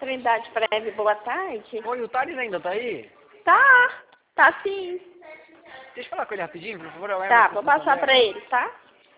Trindade Prévio, boa tarde. Oi, o Thales ainda tá aí? Tá sim. Deixa eu falar com ele rapidinho, por favor. Eu Tá, vou passar pra ele, tá?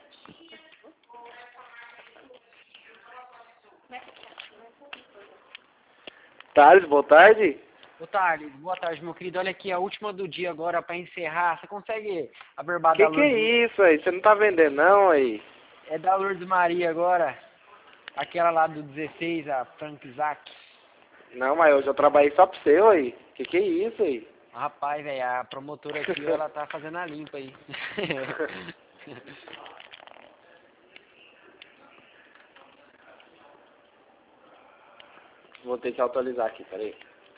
Thales, boa tarde. Ô Thales, boa tarde, meu querido. Olha aqui, a última do dia agora pra encerrar. Você consegue averbar da Que é Lourdes? isso aí? Você não tá vendendo não aí? É da Lourdes Maria agora. Aquela lá do 16, a Frank Zack. Não, mas eu já trabalhei só pra você aí. Que é isso aí? Rapaz, velho, a promotora aqui, ela tá fazendo a limpa aí. Vou ter que atualizar aqui, peraí.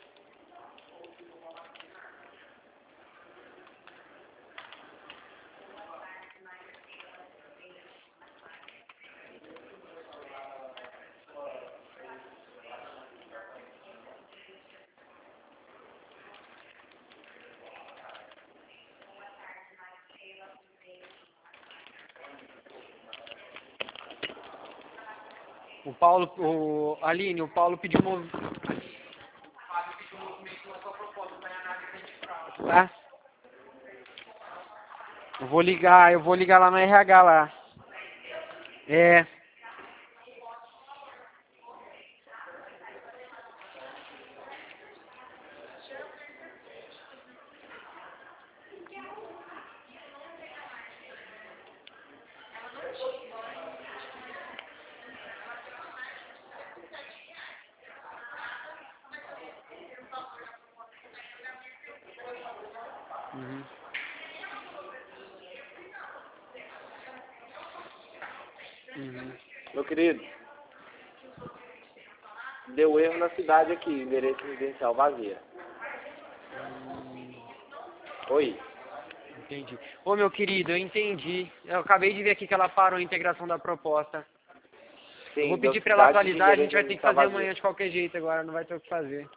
Aline, o Paulo pediu tá? Eu vou ligar lá no RH lá. É. Uhum. Uhum. Meu querido, deu erro na cidade aqui, endereço residencial vazia. Oi. Entendi. Ô, meu querido, eu entendi. Eu acabei de ver aqui que ela parou a integração da proposta. Sim, Eu vou deu pedir pra ela cidade de atualizar, a gente endereço vai ter que residencial fazer vazia. amanhã de qualquer jeito agora, não vai ter o que fazer.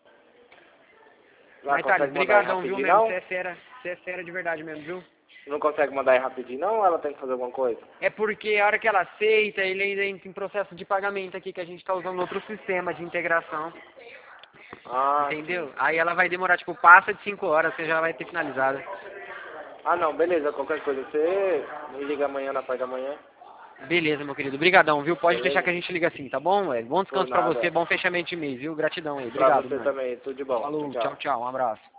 Não Mas, Thales, consegue mandar aí brigadão, viu, rapidinho mesmo? não? Você é fera de verdade mesmo, viu? Não consegue mandar aí rapidinho não ou ela tem que fazer alguma coisa? É porque a hora que ela aceita, ele ainda entra em processo de pagamento aqui, que a gente tá usando outro sistema de integração. Ah, Entendeu? sim. Aí ela vai demorar, tipo, passa de 5 horas, você já vai ter finalizado. Ah não, beleza, qualquer coisa você me liga amanhã na parte da manhã. Beleza, meu querido. Brigadão, viu? Pode deixar que Beleza? a gente liga assim, tá bom, velho? Bom Por descanso pra você, nada. bom fechamento de mês, viu? Gratidão aí. Pra Obrigado, você mano. também, tudo de bom. Falou, Tchau, tchau, tchau. tchau. Um abraço.